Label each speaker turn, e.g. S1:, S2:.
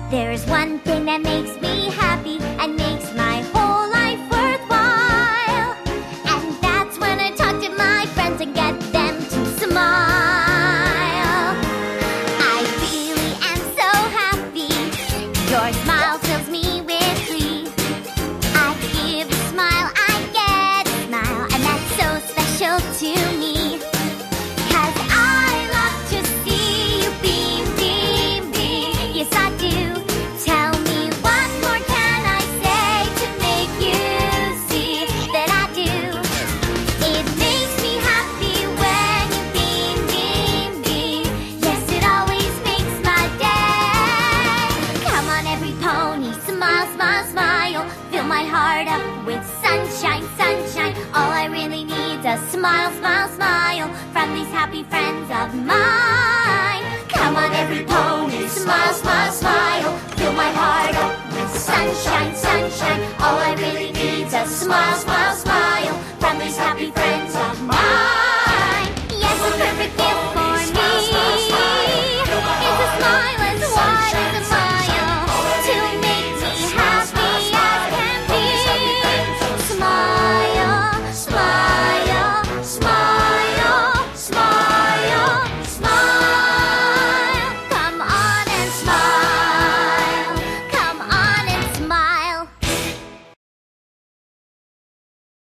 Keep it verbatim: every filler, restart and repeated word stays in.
S1: There's one thing that makes me happy and makes my whole life worthwhile, and that's when I talk to my friends and get them to smile. I really am so happy. Your smile fills me with glee. I give a smile, I get a smile, and that's so special to me. 'Cause I love to see you beam, beam, beam. Yes, I do. Tell me what more can I say to make you see that I do. It makes me happy when you beam, beam, beam. Yes, it always makes my day. Come on, every pony, smile, smile, smile. Fill my heart up with sunshine, sunshine. All I really need's a smile, smile, smile from these happy friends of mine. Come on, every pony, smile, smile, smile. Fill my heart up with sunshine, sunshine. All I really need's a smile, smile, smile from these happy friends of mine.